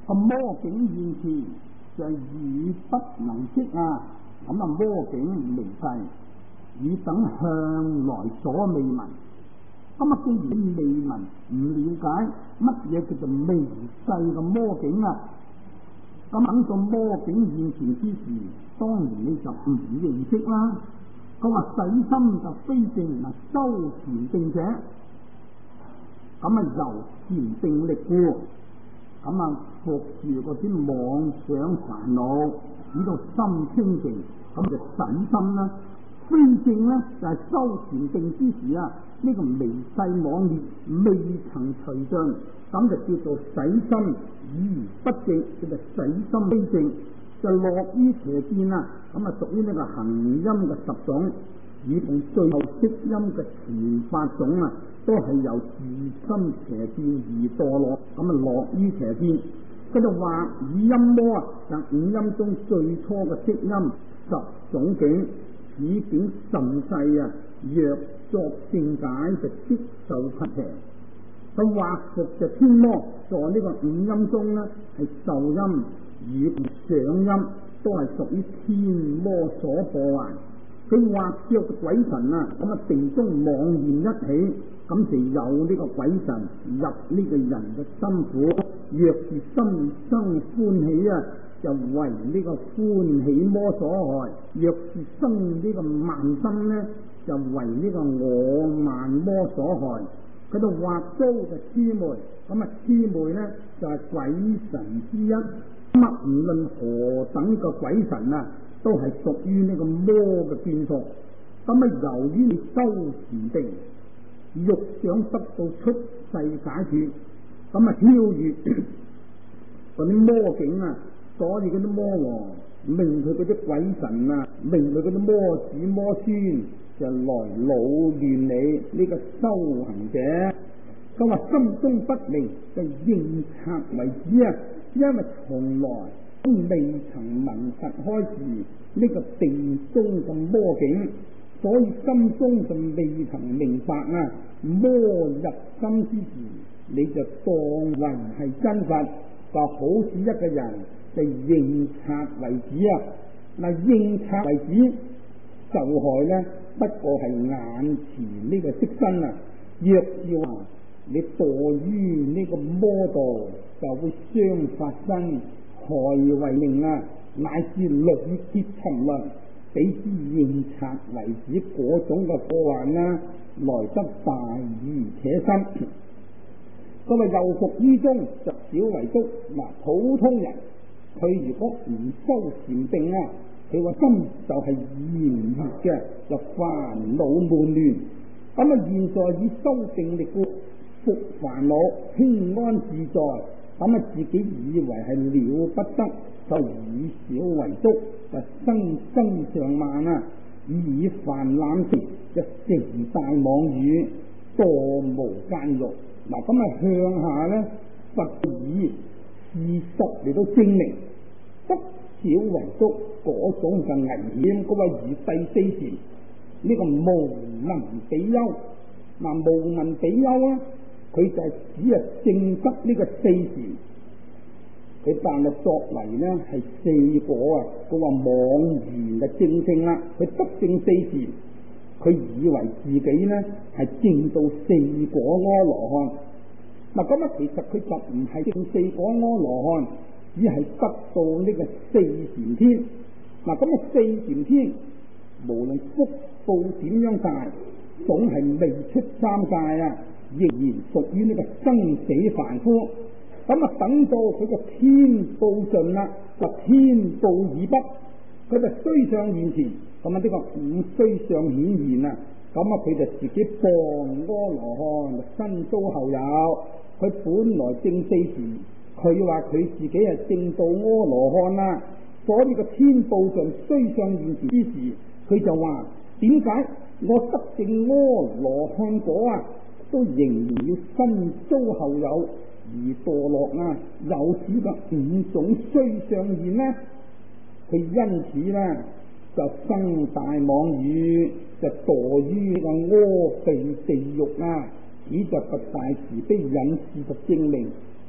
魔境現前就語不能釋啊，咁啊魔境微細，汝等向來所未聞。咁啊，既然你未聞，唔了解乜嘢叫做微細嘅魔境啊，咁等到魔境現前之時，當然你就唔認識啦。佢話洗心就非正，嗱修禪定者，咁啊由禪定力故，咁啊服住嗰啲妄想煩惱，使到心清淨，咁就洗心啦。非正咧就係修禪定之時啊，呢個微細妄念未曾除盡，咁就叫做洗心而不正，叫做洗心非正，就落於邪見啦。咁啊屬於呢個行音嘅十種，以同最後息音嘅前八種啊，都係由自心邪見而墮落，咁啊落於邪見。佢就話語音魔啊，就五音中最初嘅息音十種境。此境甚細啊，若作正解就即受七邪。佢畫服就天魔，在呢個五音中呢，係受音與上音都係屬於天魔所破壞。佢畫着鬼神啊，咁啊定中妄念一起，咁就有呢個鬼神入呢個人嘅心府。若是心生歡喜啊，就為呢個歡喜魔所害；若是生呢個慢心呢，就為呢個我慢魔所害。佢度畫刀就魑魅，咁啊魑魅呢就係鬼神之一。咁啊唔論何等嘅鬼神啊，都係屬於呢個魔嘅眷屬。咁啊由於你修禪定，欲想得到出世解脫，咁啊超越嗰啲魔境啊。所以嗰啲魔王命佢嗰啲鬼神啊，命佢嗰啲魔子魔孫就來擾亂你呢個修行者。佢話心中不明就認察為止啊，因為從來都未曾聞佛開示呢個定中嘅魔境，所以心中就未曾明白啊。魔入心之時，你就當為係真佛，就好似一個人。就認察為止啊！嗱，認察為止受害呢，不過係眼前呢個色身啊。若要話你墮於呢個魔道，就會傷法身，害為命啊，乃至累劫沉淪。比之認察為止嗰種嘅破壞啦，來得大而且深。咁啊，又復於中就少為足。嗱，普通人。佢如果唔修禪定啊，佢個心就係炎熱嘅，就煩惱悶亂。咁啊，現在以修定力故伏煩惱，輕安自在。咁啊，自己以為係了不得，就以少為足，就生生上慢啊，以泛濫情，就成大妄語，墮無間獄。嗱，咁啊向下咧，佛以事實嚟到證明，得少為足嗰種嘅危險。嗰位如第四禪呢個無聞比丘，嗱無聞比丘啊，佢就係只係證得呢個四禪，佢但係作為呢係四果啊。佢話妄言嘅正啦，佢得證四禪，佢以為自己呢係證到四果阿羅漢。嗱咁啊，其實佢就唔係證四果阿羅漢，只係得到呢個四禪天。嗱咁啊，四禪天無論福報點樣大，總係未出三界啊，仍然屬於呢個生死凡夫。咁啊，等到佢個天報盡啦，就天報已畢，佢就須相現前。咁啊，呢個五須相顯現啊，咁啊，佢就自己傍阿羅漢，身遭後有。佢本來證四禪，佢話佢自己係證到阿羅漢啦。所以個天報盡須相現前之時，佢就話：點解我得證阿羅漢果啊，都仍然要身遭後有而墮落啊？有此個五種須相現呢？佢因此呢，就生大妄語，就墮於個阿鼻地獄啊！此就佛大慈悲引示就證明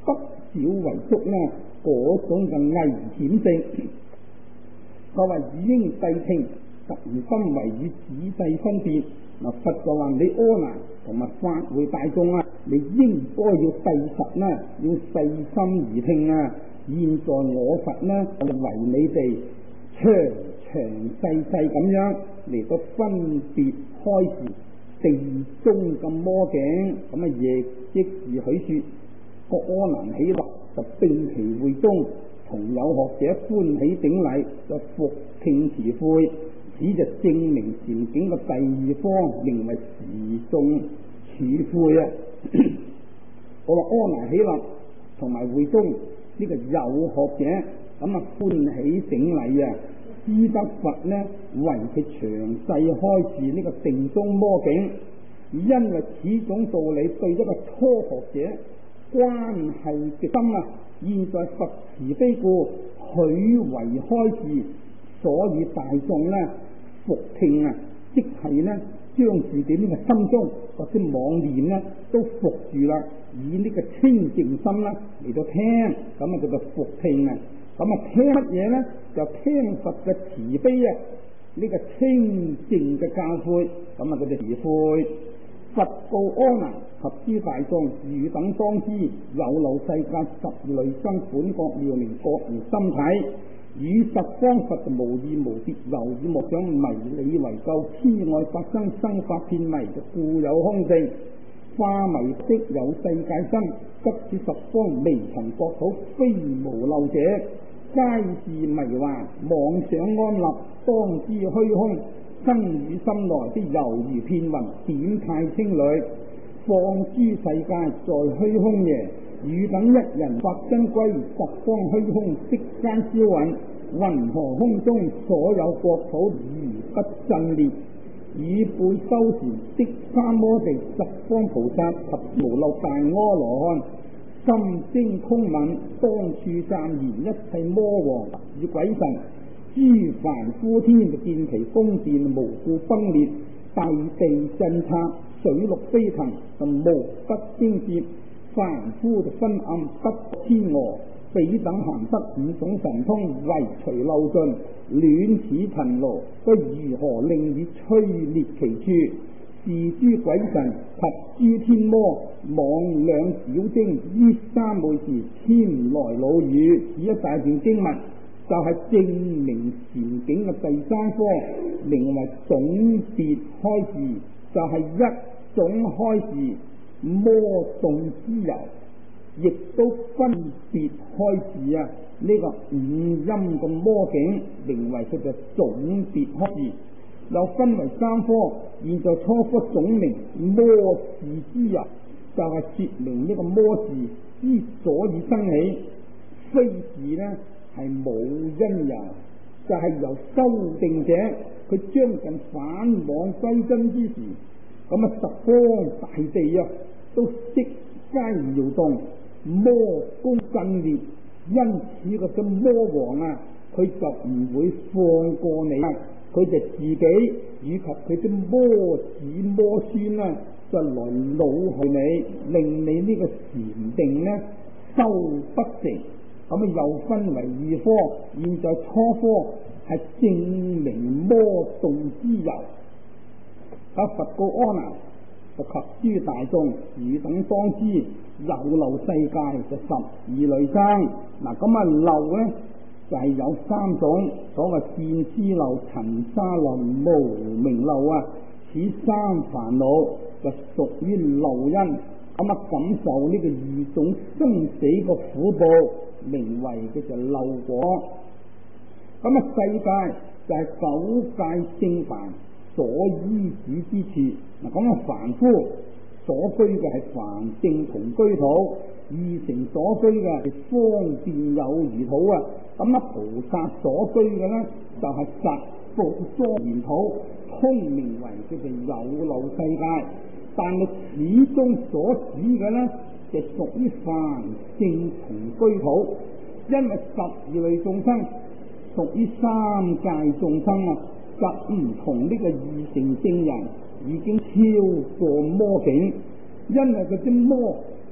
不少為足呢嗰種嘅危險性。佢話以應諦聽，特而心為以仔細分別。嗱，佛就話你阿難同埋法會大眾啊，你應該要諦實啦，要細心而聽啊。現在我佛呢，為你哋詳細咁樣嚟到分別開示地中嘅魔境，咁啊亦即是許說，個阿難喜樂就並其會中，同有學者歡喜頂禮，就復聽持悔。此就證明禪境嘅第二方，名為時眾處悔啊！我話阿難喜樂同埋會中呢個有學者咁啊歡喜頂禮啊，知得佛呢為佢詳細開示呢個定中魔境，因為此種道理對一個初學者關係極深啊！現在佛慈悲故，許為開示，所以大眾呢復聽啊，即係呢將自己呢個心中或者妄念呢都伏住啦，以呢個清淨心啦嚟到聽，咁啊叫做復聽啊。咁啊聽乜嘢呢？就聽佛嘅慈悲啊，呢個清淨嘅教誨，咁啊叫做慈悔。佛告阿難及諸大眾，汝等當知，有漏世界12類生，本覺妙明，各如心體。與十方佛就無異無別，猶以莫想迷理為垢，痴愛法生，生法遍迷，就故有空性。化迷即有世界身，則此十方微塵國土，非無漏者，皆是迷幻，妄想安立，當知虛空。生與心內的猶如片雲，點太清涼。放諸世界在虛空耶，汝等一人發真歸，十方虛空悉皆消殞。雲何空中所有國土如不震裂？以背修禪即三摩地，十方菩薩及無漏大阿羅漢，心精空敏，當處暫言一切魔王與鬼神。諸凡夫天就見其宮殿無故崩裂，大地震拆，水陸飛騰，就無不驚譏。凡夫就昏暗不天鵝，彼等行得五種神通，唯除漏盡，亂似塵羅，不如何令以摧裂其處？是諸鬼神及諸天魔，妄兩小精，於三昧時添來惱語。此一大段經文就係證明禪境嘅第三科，名為總別開示，就係一種開示魔動之由，亦都分別開示啊！呢、這個五陰嘅魔境，名為佢嘅總別開示，又分為三科。現在初科總名魔事之由，就係、是、說明呢個魔事之所以生起，非是呢係冇因由，就係、是、由修定者佢將近返往歸真之時，咁啊十方大地啊都悉皆搖動，魔功震裂，因此個嘅魔王啊，佢就唔會放過你，佢就自己以及佢啲魔子魔孫啊，就來惱害你，令你呢個禪定呢修不成。咁啊又分為二科，現在初科係證明魔動之由。佛告阿難及諸大眾，汝等當知，有漏世界就12類生。嗱，咁啊漏呢就係、是、有3種，所謂見思漏、塵沙漏、無明漏啊。此三煩惱就屬於漏因，咁啊感受呢個2種生死嘅苦報，名為嘅就漏果。咁啊世界就係9界聖凡所依止之處。嗱，講啊凡夫所居嘅係凡聖同居土，二乘所居嘅係方便有餘土啊。咁啊菩薩所居嘅呢，就係實福莊嚴土，通名為叫做有漏世界。但係始終所指嘅呢，就屬於凡聖同居土，因為12類眾生屬於3界眾生啊，就唔同呢個二乘聖人已經超過魔境，因為佢啲魔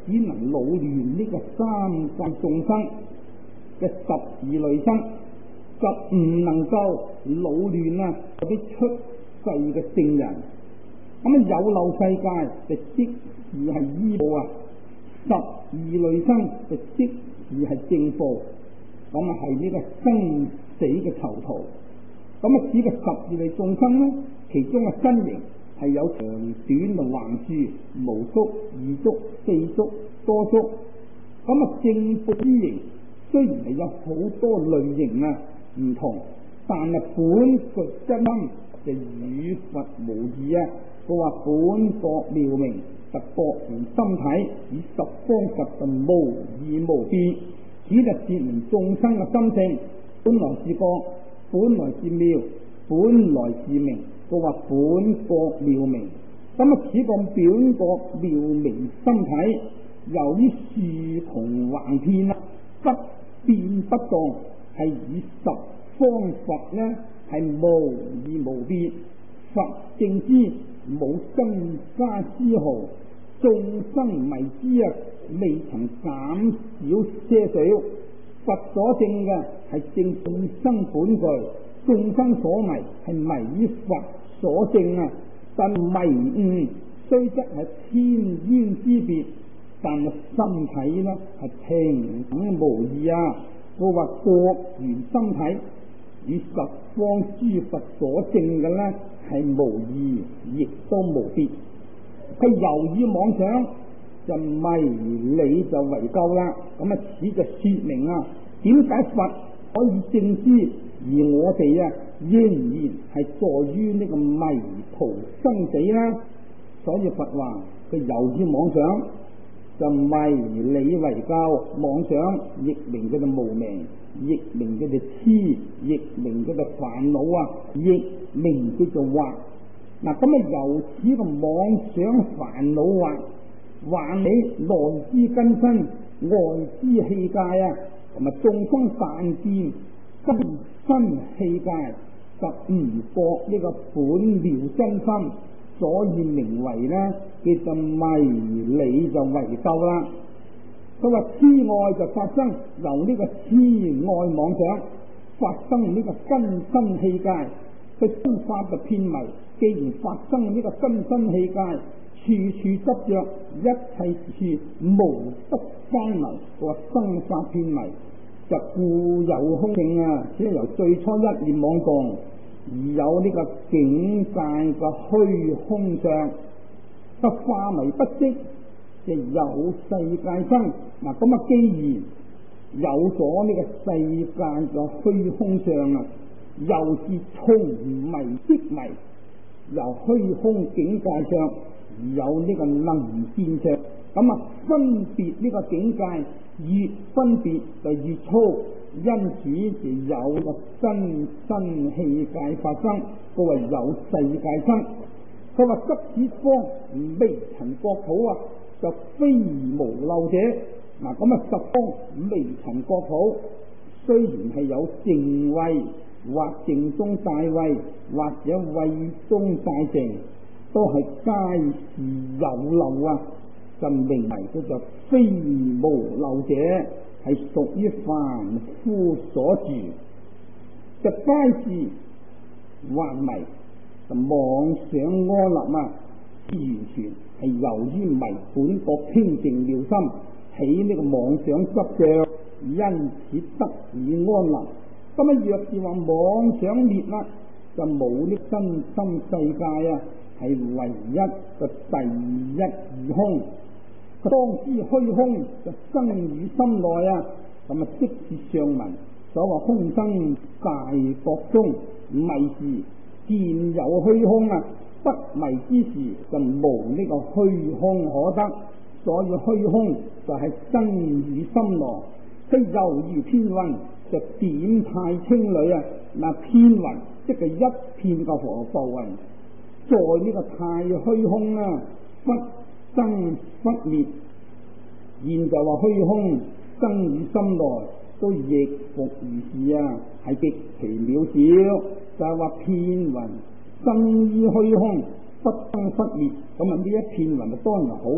只能擾亂呢個三界眾生嘅十二類生，就唔能夠擾亂嗰啲出世嘅聖人。咁有漏世界就即是係依報十二類生就即是係正報，咁係呢個生死嘅囚徒。咁指嘅十二類眾生呢，其中嘅身形係有長短同橫豎、無足、二足、四足、多足。正報之形雖然係有好多類型唔同，但係本具真心就與佛無異佢話本覺妙明，就覺明心體，以十方十就無異無別，只就說明眾生嘅心性本來是覺，本來是妙，本來是明。佢話本覺妙明，此個本覺妙明心體，由於樹同橫遍不變不動，係以十方佛係無異無別，佛正知冇增加絲毫，眾生迷之未曾減少些少。佛所證嘅係證眾生本具，眾生所迷係迷於佛所證但迷誤雖則係天淵之別，但係心體係平等無異佢話覺原心體與十方諸佛所證嘅係無異，亦都無別。佢由於妄想就迷理就為咎啦。此就說明點解佛可以證知，而我哋仍然係在於呢個迷途生死啦。所以佛話佢由於妄想就迷理為咎，妄想亦名佢哋無明，亦名佢哋痴，亦名佢哋煩惱亦名叫做惑。由此個妄想煩惱惑你內之根身，外之器界同埋眾生但見根身器界，就唔覺呢個本妙真心，所以名為叫做迷理就為咎啦。佢話痴愛就發生，由呢個痴愛妄想發生呢個根身器界，佢生法就偏迷。既然發生呢個根身器界，處處執着，一切處無不生迷。佢話生法偏迷就故有空性只係由最初一念妄動而有呢個境界嘅虛空相，不化迷不識，就有世界生。既然有咗呢個世界嘅虛空相又是從迷識迷，由虛空境界上而有呢個能見相。分別呢個境界越分別就越粗，因此就有個真身器界發生。佢話有世界生。佢話執此方微塵國土就非無漏者。十方微塵國土雖然係有淨慧或淨中大慧，或者慧中大淨，都係皆是有漏就名為叫做非無漏者，係屬於凡夫所住，就皆是幻迷，就妄想安立完全係由於迷本覺清淨妙心起呢個妄想執着，因此得以安立。若是話妄想滅就冇呢真心世界係唯一個第一義空。當知虛空就生於心內即是上文所話空生大覺中，迷時見有虛空不迷之時就無呢個虛空可得。所以虛空就係生於心內。佢猶如片雲就點太清裏片雲即係一片嘅浮雲，在呢個太虛空忽生忽滅。現在話虛空生於心內都亦復如是係極其渺小。就係話片雲生於虛空不生忽滅，呢一片雲當然好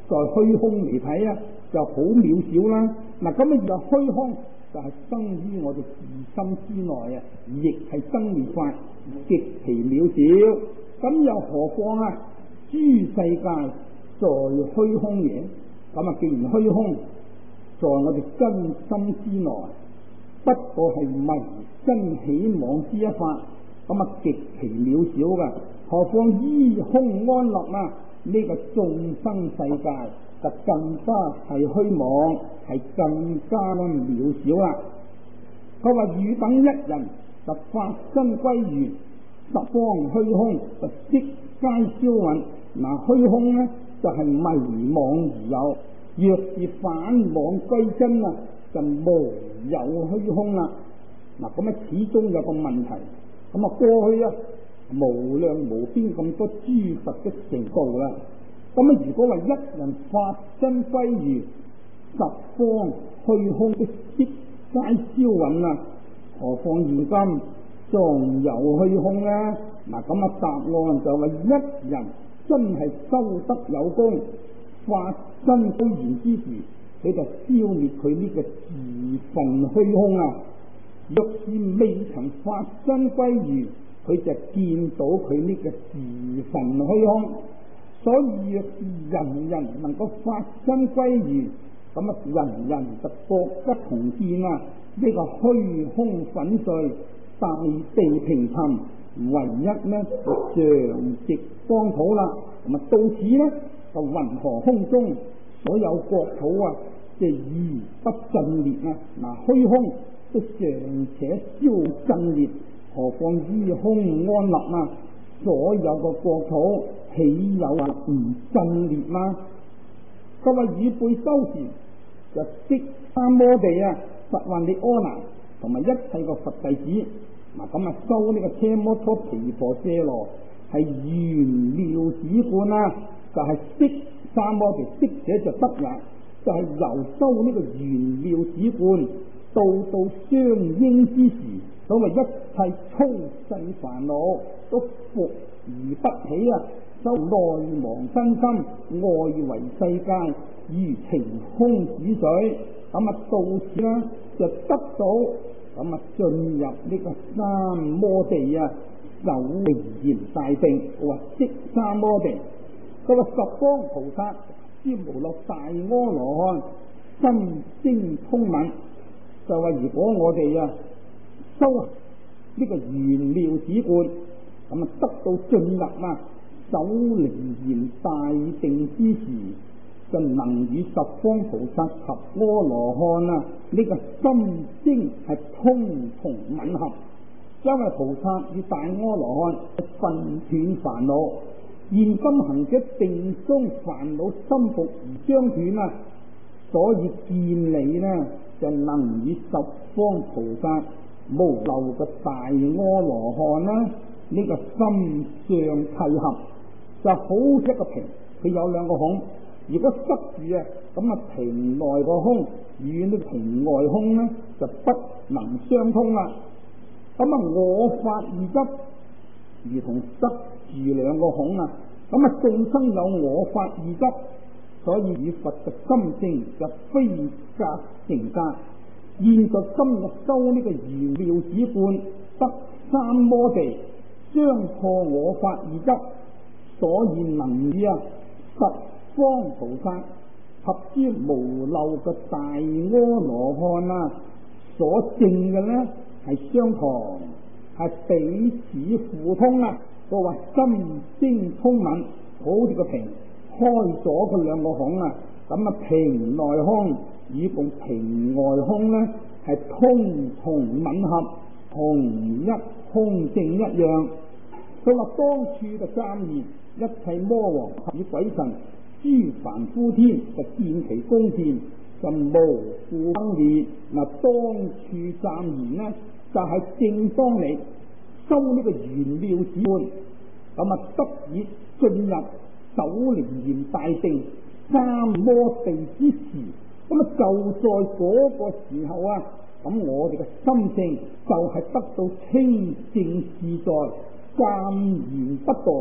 在虛空嚟睇啊，就好渺小啦。嗱，咁啊，就虛空就係生於我哋自心之內啊，亦係生滅法，極其渺小。咁又何況啊？諸世界在虛空嘢，咁啊，既然虛空在我哋真心之內，不過係迷真起妄之一法，咁啊，極其渺小噶。何況依空安立啊？呢個眾生世界就更加係虛妄，係更加渺小啦。佢話汝等一人就法身歸元，十方虛空就悉皆消殞。嗱，虛空呢就係迷妄而有，若是反妄歸真啊，就無有虛空啦。嗱，咁啊始終有個問題，咁啊過去啊無量無邊咁多諸佛嘅成道啦，咁啊如果話一人法身歸元，十方虛空的悉皆消殞啦，何況現今仲有虛空呢？嗱，咁啊答案就話一人真係修得有功，法身歸元之時，佢就消滅佢呢個自份虛空啊。若是未曾法身歸元，佢就見到佢呢個自份虛空。所以若是人人能夠法身歸元，咁啊人人就各不同見啊！呢個虛空粉碎，大地平沉，唯一呢就常寂光土啦。咁啊到此呢就雲河空中所有國土啊，即係而不震裂啊！嗱，虛空都尚且消震裂，何況依空安立啊？所有個國土豈有唔震裂嗎？佢話與背修持就即三摩地啊，佛幻力阿難同埋一切個佛弟子，嗱咁啊修呢個奢摩他毗婆舍羅係圓妙止觀啊，就係識三摩地，識者就得也，就係由修呢個圓妙止觀到相應之時，所謂一切粗細煩惱都伏而不起啊！修內忘身心，外為世界，如晴空止水。咁啊到此啦，就得到咁啊進入呢個三摩地啊，守楞嚴大定，或即三摩地。嗰個十方菩薩諸無漏大阿羅漢心精通敏，就話如果我哋啊修呢個圓妙止觀，咁啊得到進入啊守楞嚴大定之時，就能與十方菩薩及阿羅漢啊呢個心精係通同吻合。因為菩薩與大阿羅漢分斷煩惱，現今行者定中煩惱心伏而將斷啊，所以見理呢就能與十方菩薩無漏嘅大阿羅漢啦呢個心相契合，就好似一個瓶，佢有兩個孔，如果塞住啊，咁啊瓶內個空與呢瓶外空呢就不能相通啦。咁啊我法二執如同塞住兩個孔啊，咁啊眾生有我法二執，所以與佛嘅心性就非隔成隔。現在今日修呢個圓妙止觀得三摩地，將破我法二執，所以能與啊十方菩薩及諸無漏嘅大阿羅漢啊所證嘅呢係相同，係彼此互通啊！我話心精通敏，好似個瓶開咗佢兩個孔啊，咁啊瓶內空與共瓶外空呢係通同吻合，同一空性一樣。佢話當處就暫言一切魔王及鬼神諸凡夫天就見其恭獻，就無故分裂。嗱，當處暫言呢就係正當你修呢個圓妙止觀，咁啊得以進入守楞嚴大定三摩地之時，咁啊就在嗰個時候啊，咁我哋嘅心性就係得到清淨自在，暫然不動，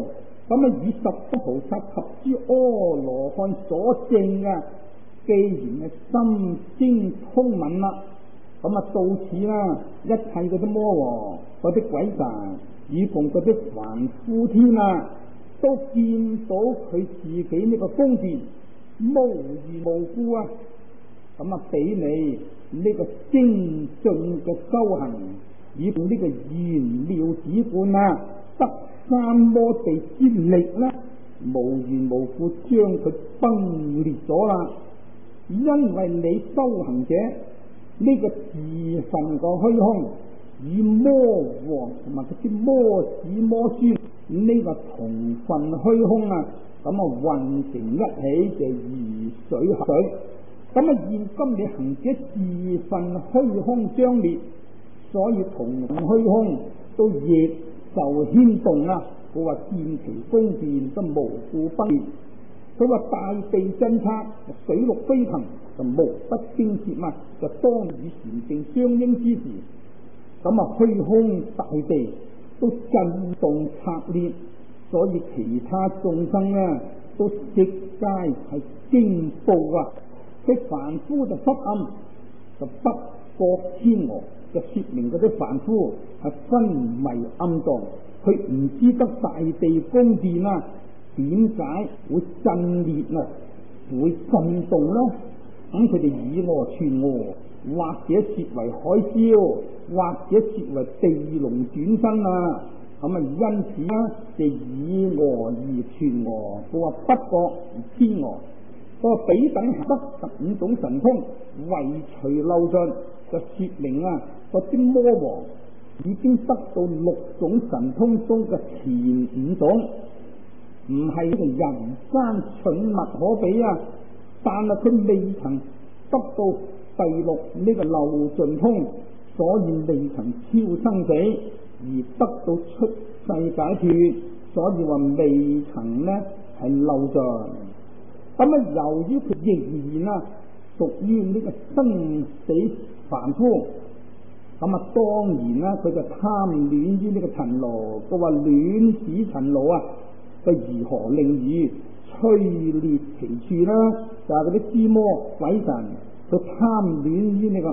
咁以十方菩薩及諸阿羅漢所證啊，既然心經通敏啦，咁到此啦，一切嗰啲魔王、嗰啲鬼神，以共嗰啲凡夫天啊，都見到佢自己呢個宮殿無緣無故啊，咁俾你呢個精進嘅修行，以共呢個玄妙止觀啊，得三摩地之力咧，無緣無故將佢崩裂咗啦。因為你修行者呢個自份個虛空，以魔王同埋嗰啲魔子魔孫呢個同份虛空啊，咁混成一起就如水合水。咁現今你行者自份虛空將裂，所以同虛空都亦受牽動啊。佢話見其宮殿都無故崩裂。佢話大地震測，水陸飛騰，就無不驚切嘛，就當與禪定相應之時，咁虛空大地都震動拆裂，所以其他眾生呢都悉皆係驚怖啊！佢凡夫就昏暗，就不覺天鵝，就說明嗰啲凡夫係昏迷暗動，佢唔知得大地宮殿啊點解會震裂啊，會震動呢？咁佢哋以訛傳訛，或者說為海嘯，或者說為地龍轉身啊。咁因此呢，就以訛而傳訛。佢話不覺而天鵝，佢話彼等得15種神通，唯除漏盡，就說明啊，嗰啲魔王已經得到6種神通中嘅前5種。唔係呢個人間蠢物可比啊！但係佢未曾得到第6呢個漏盡通，所以未曾超生死而得到出世解脫，所以話未曾呢係漏盡。咁由於佢仍然屬於呢個生死凡夫，咁當然啦，佢就貪戀於呢個塵勞。佢話戀此塵勞啊！如何令予摧裂其處呢？就係嗰啲諸魔鬼神，佢貪戀於呢個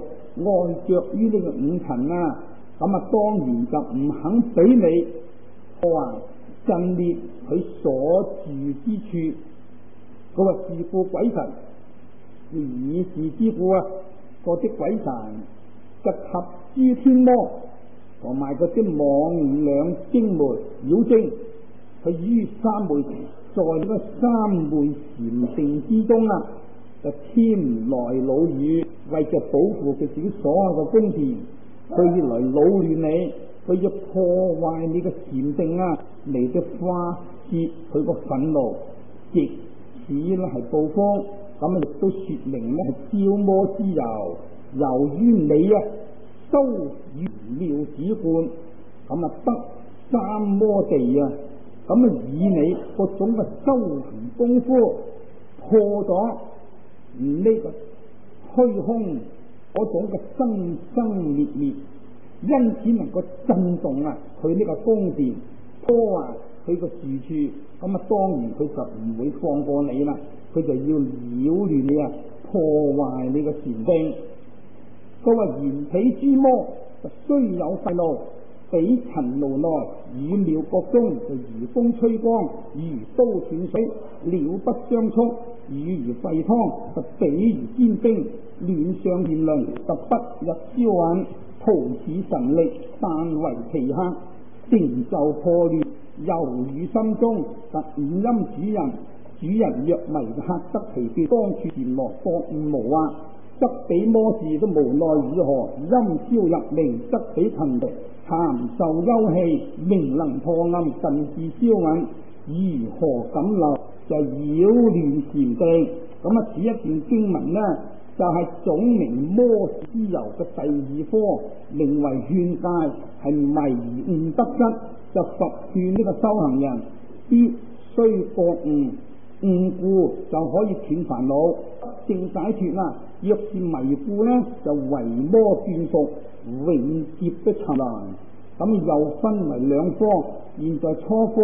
5愛着於呢個5塵啊！咁當然就唔肯俾你破壞震裂佢所住之處。佢話是故鬼神以是之故啊，嗰啲鬼神就及諸天魔同埋嗰啲魍魎精媒妖精。佢於三昧期，在呢個三昧禪定之中啊，就添來惱語，為着保護佢自己所有嘅宮殿，佢要來擾亂你，佢要破壞你嘅禪定啊，嚟到發泄佢個憤怒，藉此咧係報復。咁亦都說明咧係招魔之由。由於你修玄妙止觀，咁得三摩地啊！咁以你各種嘅修行功夫破咗呢個虛空嗰種嘅生生滅滅，因此能夠震動佢呢個宮殿，破壞佢個住處。咁當然佢就唔會放過你啦，佢就要擾亂你破壞你嘅禪定。佢話燃起諸魔就雖有憤怒，彼塵勞內與妙國中就如風吹光，如刀斷水，了不相觸；如沸湯就比如堅冰，亂上言論就不入消隱。徒似神力，但為其客，成就破亂，猶如心中就五陰主人。主人若迷客得其妙，當處閻羅覺悟無惑，則彼魔事都無奈如何。陰消入明，則彼勤力函受幽氣，明能破暗，近自消隱。如何敢漏？就擾亂禪定。咁此一段經文呢，就係總明魔之由嘅第2科，名為勸戒，係迷而悟得失，就佛勸呢個修行人必須覺悟，悟故就可以斷煩惱，正解脫啦。若是迷故呢，就為魔眷屬，永劫不尋來。咁又分為2科，現在初科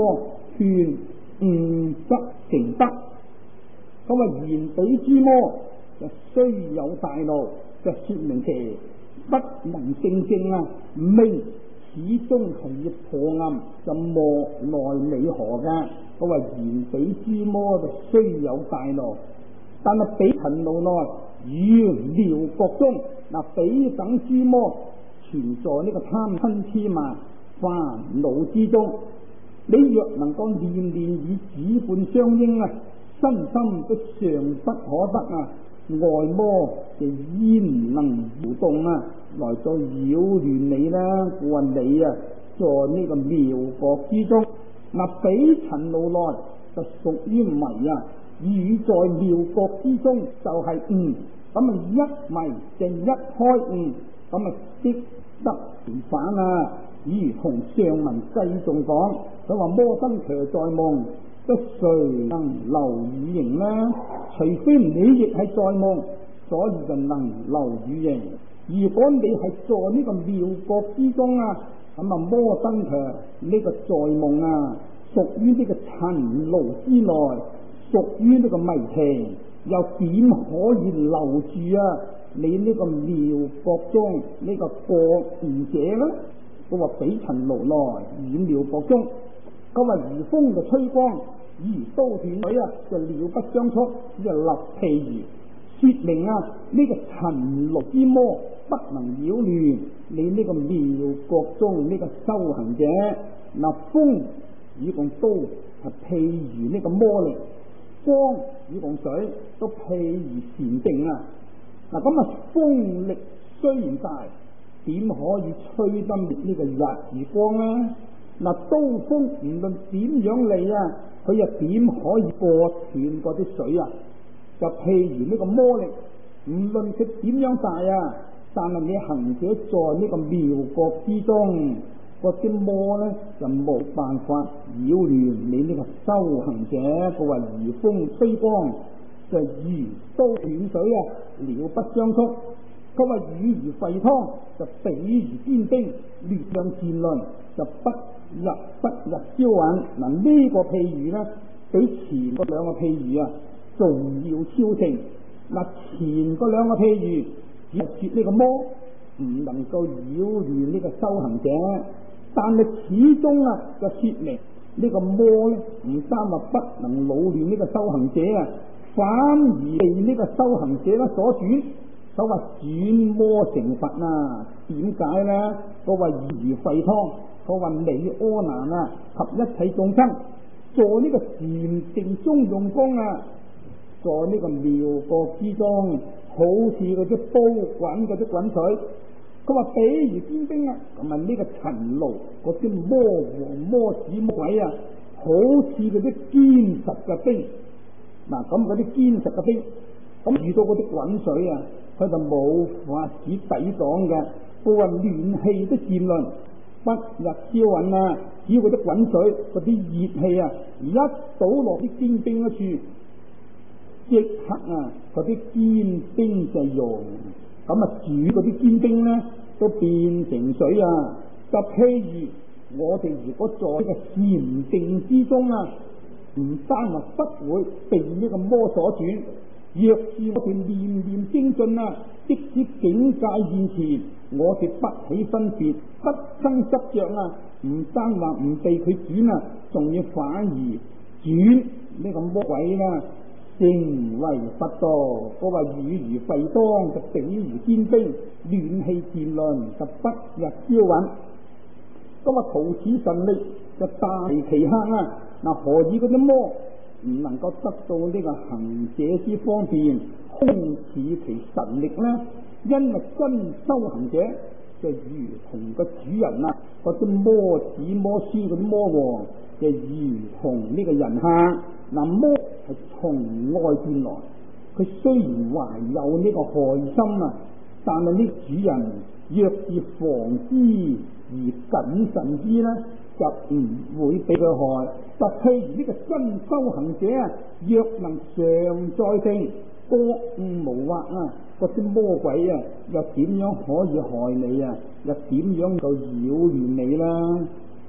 勸悟則成德。咁啊，言彼諸魔就雖有大怒，就說明其不能勝正啊，命始終係要破暗，就莫奈你何嘅。佢話言彼諸魔就雖有大怒，但係彼塵怒內與妙國中，嗱彼等諸魔存在呢個貪嗔痴慢煩惱之中。你若能夠念念與主伴相應啊，身心都尚不可得啊，外魔就焉能搖動啊，來再擾亂你啦？我話你啊，在呢個妙國之中，嗱彼塵怒內就屬於迷啊，與在妙國之中就係悟。咁啊一迷就一開悟，咁啊即得成反啊。如同上文繼續講，佢話摩登騎在夢，得誰能留與形呢？除非你亦係在夢，所以就能留與形。如果你係在呢個妙國之中啊，咁啊摩登騎呢個在夢啊，屬於呢個塵勞之內，屬於呢個迷情，又點可以留住啊你呢個妙國中呢個覺悟者呢？佢話彼塵勞內與妙國中，佢話如風就吹光，如刀斷水啊，就了不相觸，只係立譬如，說明啊呢個塵勞之魔不能擾亂你呢個妙國中呢個修行者。嗱風與共刀係譬如呢個魔力，光與共水都譬如禪定啊。嗱咁啊風力雖然大，點可以吹得滅呢個日月光啊？嗱刀鋒唔論點樣嚟啊，佢又點可以割斷嗰啲水啊？就譬如呢個魔力，唔論佢點樣大啊，但係你行者在呢個妙國之中，嗰啲魔呢就冇辦法擾亂你呢個修行者。佢話如風吹光，就如刀斷水啊，了不相觸。佢話語如沸湯，就比如堅冰，劣量戰論，就不日消殞。嗱呢個譬喻呢，比前嗰兩個譬喻啊仲要超正。嗱前嗰兩個譬喻只係說呢個魔唔能夠擾亂呢個修行者，但係始終啊就說明呢個魔呢唔單話不能擾亂呢個修行者啊，反而被呢個修行者呢所轉。所謂轉魔成佛啊？點解呢？佢話如沸湯，佢話你阿難啊及一切眾生，在呢個禪定中用功啊，在呢個妙國之中，好似嗰啲煲滾嗰啲滾水。佢話比如堅冰啊，咁啊呢個塵勞嗰啲魔王魔子魔鬼啊，好似嗰啲堅實嘅冰。嗱咁嗰啲堅實嘅冰，咁遇到嗰啲滾水啊，佢就冇法子抵擋嘅。佢話暖氣都漸論，不日消殞啊！只要嗰啲滾水嗰啲熱氣啊，一倒落啲堅冰嗰處，即刻啊嗰啲堅冰就溶，咁啊煮嗰啲堅冰咧都變成水啊！就譬如我哋如果在呢個禪定之中啊，唔單話不會被呢個魔所轉，若是我哋念念精進啊，即使境界現前，我哋不起分別，不生執着啊，唔單話唔被佢轉啊，仲要反而轉呢個魔鬼啦，成為佛道。我話語如沸湯，就比如堅冰，暖氣漸論，就不日消殞。咁啊，圖此神力就大其克啊！嗱，何以嗰啲魔唔能夠得到呢個行者之方便，空似其神力呢？因為真修行者就如同個主人啊，嗰啲魔子魔孫嗰啲魔王就如同呢個人客。嗱，魔係從外邊來，佢雖然懷有呢個害心啊，但係呢主人若是防之而謹慎之呢，就唔會俾佢害。就譬如呢個真修行者啊，若能常在定，覺悟無惑啊，嗰啲魔鬼啊，又點樣可以害你啊？又點樣就擾亂你啦？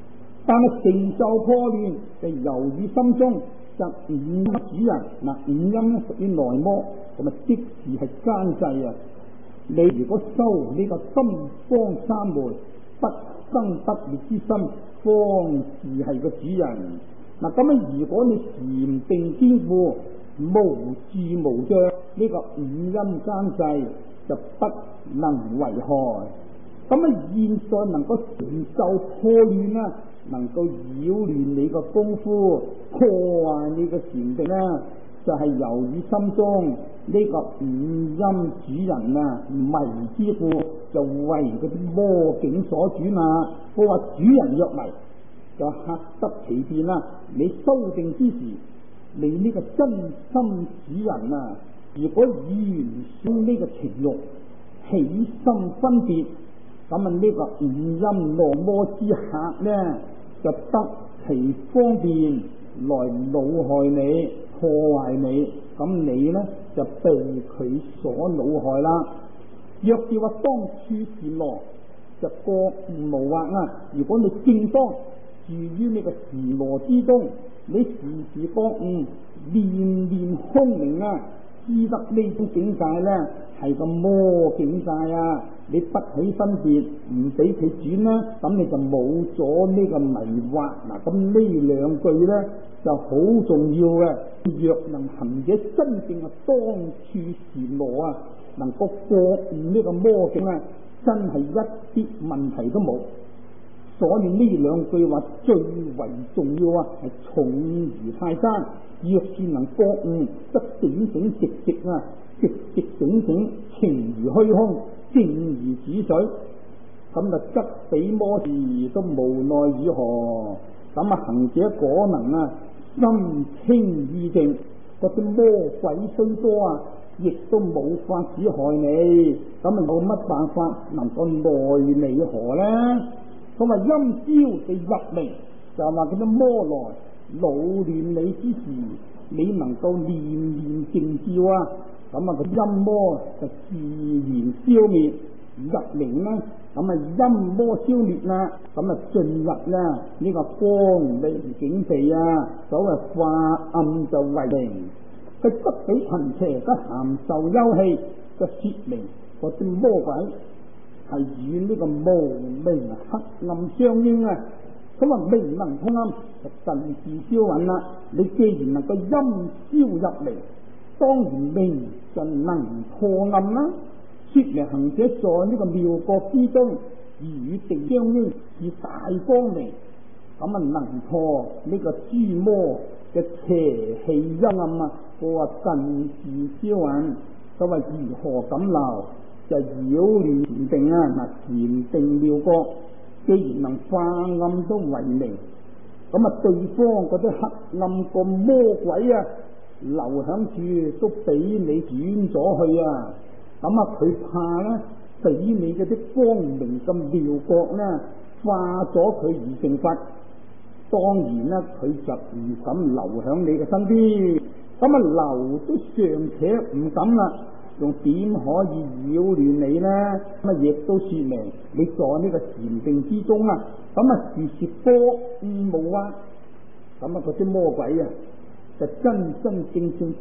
但係成就破亂就由於心中就五陰主人。五陰咧屬於內魔，咁啊即是係奸計啊！你如果修呢個金剛三昧，不生不滅之心，方是係個主人。咁如果你禪定堅固，無住無障，呢個五陰奸計就不能為害。現在能夠成就破亂啦，能夠擾亂你個功夫，破壞你個禪定啦，就係由於心中呢個五陰主人迷之故，就為嗰啲魔境所轉啊。我話主人若迷，就嚇得其變啦。你修定之時，你呢個真心主人如果原生呢個情慾起心分別，咁呢個五陰內魔之客呢，就得其方便來惱害你、破壞你，咁你呢，就被佢所惱害啦。若是話當處是羅，就覺悟無惑如果你正當住於呢個時羅之中，你時時覺悟，念念空明知得呢種境界呢係個魔境界你不起分別，唔俾佢轉啦，咁你就冇咗呢個迷惑。咁呢兩句呢就好重要嘅。若能行者真正當處時羅能夠覺悟呢個魔境真係一啲問題都冇。所以呢兩句話最為重要係重如泰山。若是能覺悟，則整整直直直直整整，情如虛空，靜如止水。咁就則比魔事都無奈如何。行者果能心清意靜，嗰啲魔鬼雖多亦都冇法子害你。咁有乜辦法能夠奈你何呢？咁陰招就入明，就話嗰啲魔來擾亂你之時，你能夠念念靜照個陰魔就自然消滅。入明呢，陰魔消滅啦，進入呢個光明境地所謂化暗就為明。佢不比貧邪嘅鹹受幽氣，就說明嗰啲魔鬼係與呢個無明黑暗相應明能通暗就盡自消隱啦。你既然能夠陰消入明，當然明就能破暗啦。說明行者在呢個妙覺之中與定相應，是大光明，能破呢個諸魔嘅邪氣陰暗我話盡自消隱。所謂如何敢流，就擾亂禪定禪定妙覺既然能化暗都為明，對方嗰啲黑暗個魔鬼留響處都俾你轉咗去佢怕俾你嗰啲光明嘅妙覺化咗佢而成佛，當然佢就唔敢留響你嘅身邊。留都尚且唔敢啦，仲點可以擾亂你呢？亦都說明你在呢個禪定之中時時覺悟無惑。嗰啲魔鬼就真真正正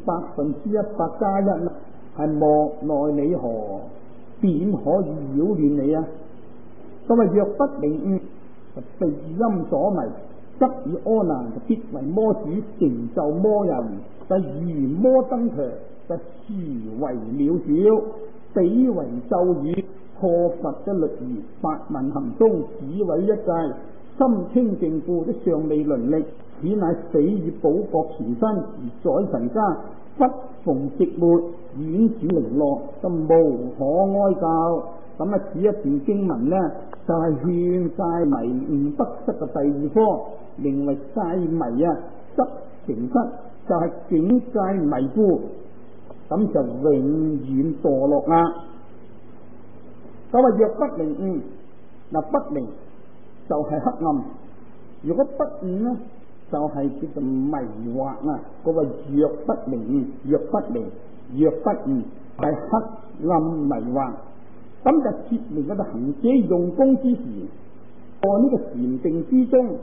100%加1係莫奈你何，點可以擾亂你若不明悟，就被陰所迷，則以阿難就必為魔主，成就魔人。就如魔登場，就殊為渺小，比為咒語，破佛的律儀，法文行中，只為一界，心清淨故的尚未淪力，此乃死於寶國前身而在神家，不逢寂末，遠處零落，就無可哀教。此一段經文就係勸戒迷悟不失嘅第二科，名為戒迷則成失，就係境界迷糊，就永遠墮落啦。若不明悟，不明就係黑暗；如果不悟就係叫做迷惑嗰個若不明悟，若不明，若不悟係黑暗迷惑。就說明嗰個行者用功之時，在呢個禪定之中，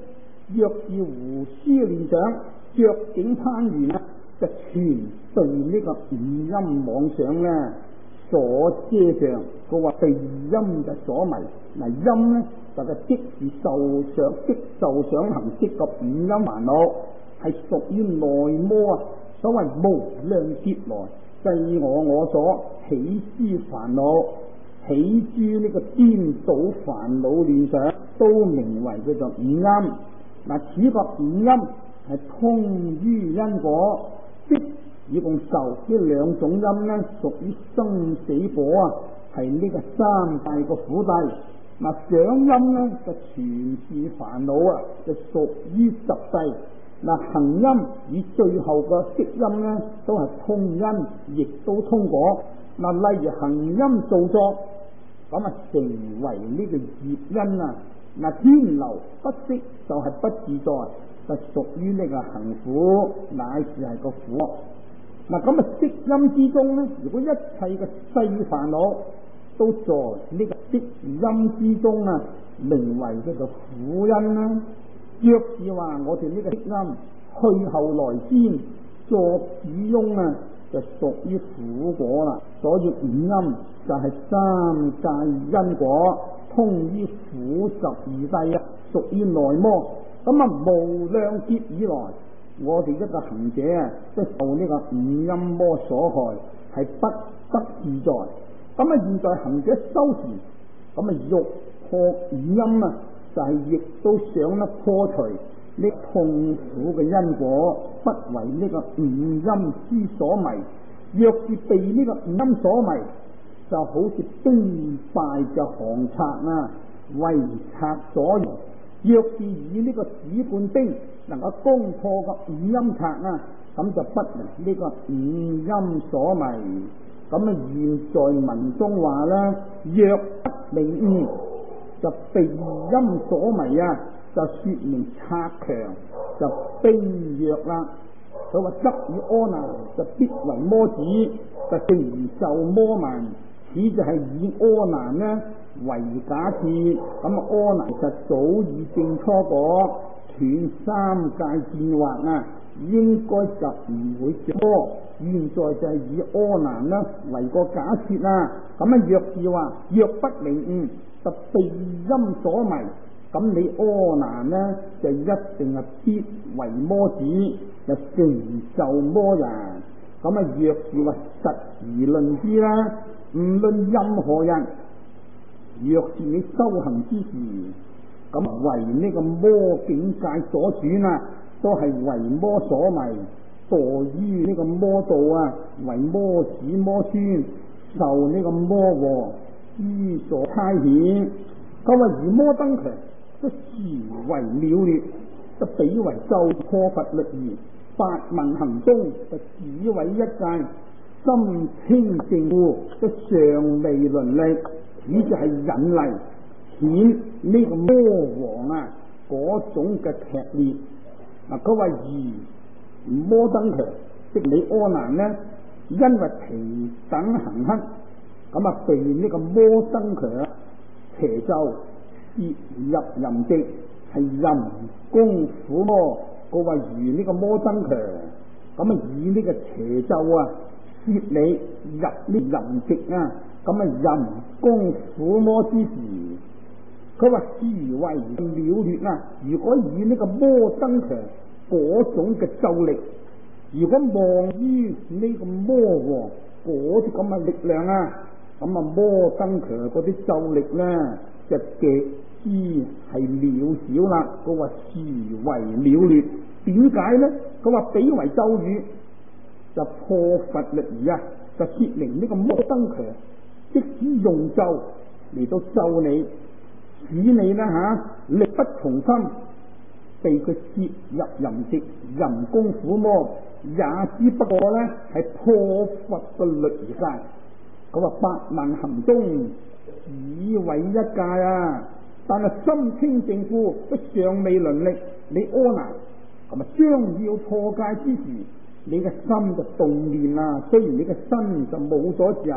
若是胡思亂想、着境攀緣啊，就全被呢個五陰妄想咧所遮障。佢話被陰就所迷。嗱，陰咧就係即是受想行識個五陰煩惱，係屬於內魔啊。所謂無量劫來計我所起之煩惱，起諸呢個顛倒煩惱亂想，都名為叫做五陰。嗱，此個五陰係通於因果，即以共受呢兩種陰呢，屬於生死果啊，係呢個三大個苦諦。嗱，想陰呢就全是煩惱啊，就屬於十諦。嗱，行陰與最後個識陰呢，都係通因，亦都通果。嗱，例如行陰造作，咁啊成為呢個業因啊。嗱，天流不息就係不自在，就屬於呢個行苦，乃是係個苦。嗱，咁啊識陰之中呢，如果一切嘅細煩惱都在呢個識陰之中啊，名為叫做苦因啦。若是話我哋呢個識陰去後來先作主翁啊，就屬於苦果啦。所以五陰就係三界因果，通於苦十二諦啊，屬於內魔。咁啊無量劫以來，我哋一個行者啊，即係受呢個五陰魔所害，係不得自在。咁啊現在行者修持，咁啊欲破五陰啊，就係亦都想得破除呢痛苦嘅因果，不為呢個五陰之所迷。若是被呢個五陰所迷，就好似兵敗嘅航賊啊，為賊所用。若是以呢個紙罐兵能夠攻破個五陰賊啊，咁就不為呢個五陰所迷。咁啊現在文中話啦，若不明悟，就被陰所迷啊，就說明賊強，就兵弱啦。佢話執以柯南就必為魔子，就承受魔民。此就係以柯南呢為假設，咁啊柯南就早已證初果，斷三界戰惑啊，應該就唔會着魔。現在就係以柯南呢為個假設啦。咁啊若是話若不明悟，就被陰所迷，咁你柯南呢就一定係必為魔子，就承受魔人。咁啊若是話實而論之啦，唔論任何人，若是你修行之時，咁為呢個魔境界所轉啊，都係為魔所迷，墮於呢個魔道啊，為魔子魔孫，受呢個魔王之所差遣。佢話如摩登強，都時為了劣，就比為咒破佛律儀，八問行中就只為一界，心清淨故，都尚未倫力。此就係引嚟顯呢個魔王啊嗰種嘅劇烈。嗱，佢話如摩登強，即你柯南呢，因為平等行乞，咁啊被呢個摩登強邪咒攝入淫籍，係淫功苦魔。佢話如呢個摩登強，咁啊以呢個邪咒啊攝你入呢淫籍啊，咁啊淫功苦魔之時，佢話是為了劣啊。如果以呢個摩登強嗰種嘅咒力，如果望於呢個魔王嗰啲咁嘅力量啊，咁啊摩登強嗰啲咒力咧就極之係渺小啦。佢話是為了劣，點解咧？佢話比為咒語就破佛律儀啊，就說明呢個摩登強即使用咒嚟到咒你，使你呢力不從心，被佢攝入淫籍，淫功苦魔，也只不過呢係破佛嘅律儀界。佢話八萬行中只為一界啊，但係心清淨故，都尚未倫力。你柯南咁啊將要破戒之時，你嘅心就動念啦。雖然你嘅身就冇咗自由，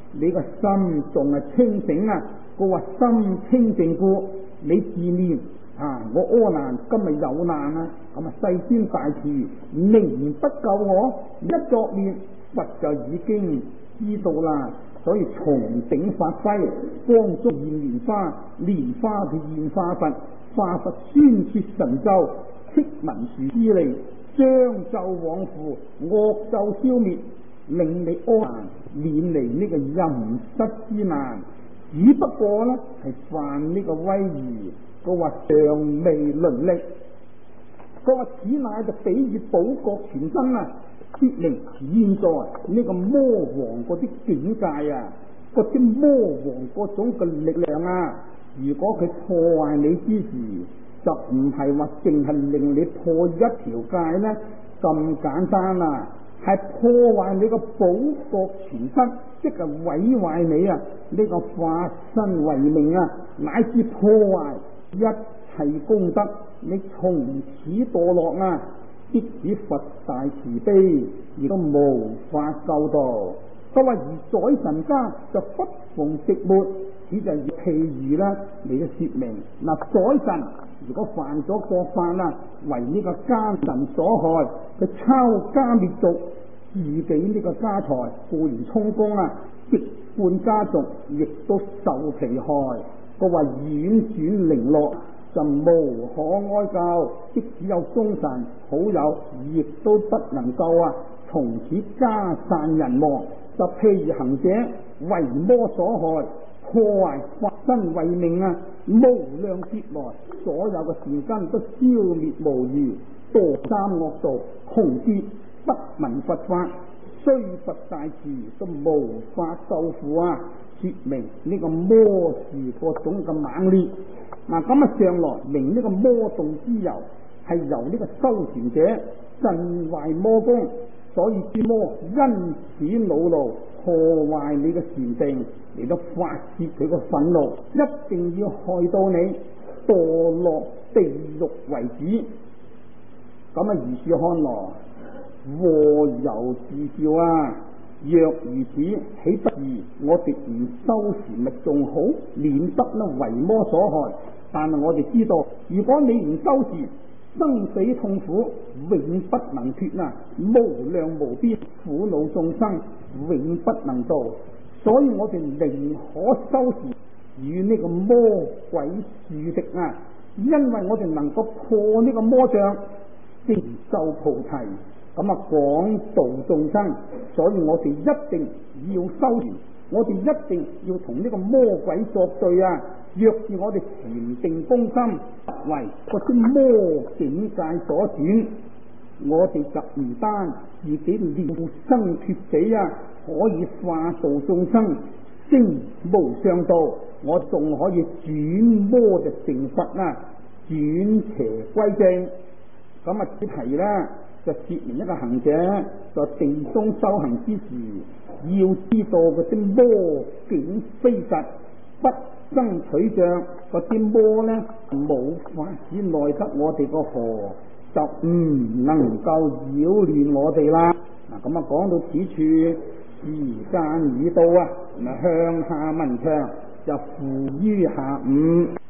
你個心仲係清醒啊！佢話心清淨故，你自念我阿難今日有難啊！咁世尊大慈仍然不救我，一作念佛就已經知道啦。所以從頂發揮，光中現蓮花，蓮花佢現化佛，化佛宣說神咒，釋文殊之利，將咒往復，惡咒消滅，令你阿難免離呢個淫失之難。只不過呢係犯呢個威儀，佢話尚未輪力，佢話此乃就比喻寶國全身啊！說明現在呢個魔王嗰啲境界啊，嗰啲魔王嗰種嘅力量啊，如果佢破壞你之時，就唔係話淨係令你破一條界呢咁簡單啊，係破壞你個寶國全身，即係毀壞你啊呢個化身為命啊，乃至破壞一切功德，你從此墮落啊！即使佛大慈悲，亦都無法救度。佢話而宰神家就不逢寂末，此就以譬喻啦嚟嘅說明。嗱，宰神如果犯咗國法啦，為呢個奸臣所害，佢抄家滅族，自己呢個家財固然充公啊，直半家族亦都受其害。佢話婉轉零落，就無可哀救，即使有忠臣好友，亦都不能夠從此家散人亡。就譬如行者為魔所害，破壞法身為命無量劫來所有嘅善根都消滅無餘，墮三惡道，窮劫不聞佛法，雖佛大慈都無法救苦啊！說明呢個魔事各種嘅猛烈。咁上來明呢個魔動之由係由呢個修禪者鎮壞魔功，所以諸魔因此惱怒，破壞你嘅禪定，嚟到發泄佢個憤怒，一定要害到你墮落地獄為止。咁如是看來，禍由自召啊！若如此，豈不如我哋唔修禪咪仲好，免得為魔所害。但係我哋知道，如果你唔修禪，生死痛苦永不能脫無量無邊苦惱眾生永不能度。所以我哋寧可修禪與呢個魔鬼樹敵因為我哋能夠破呢個魔障，成就菩提，廣度眾生。所以我哋一定要修禪，我哋一定要同呢個魔鬼作對若是我哋禪定攻心，為嗰啲魔境界所轉，我哋就唔單自己了生脱死可以化度眾生，升無上道，我仲可以轉魔就成佛轉邪歸正。此題呢就說明一個行者在定中修行之時，要知道嗰啲魔境非實，不生取象，嗰啲魔呢冇法子奈得我哋個河，就唔能夠擾亂我哋啦。講到此處，時間已到向下文長就付於下午。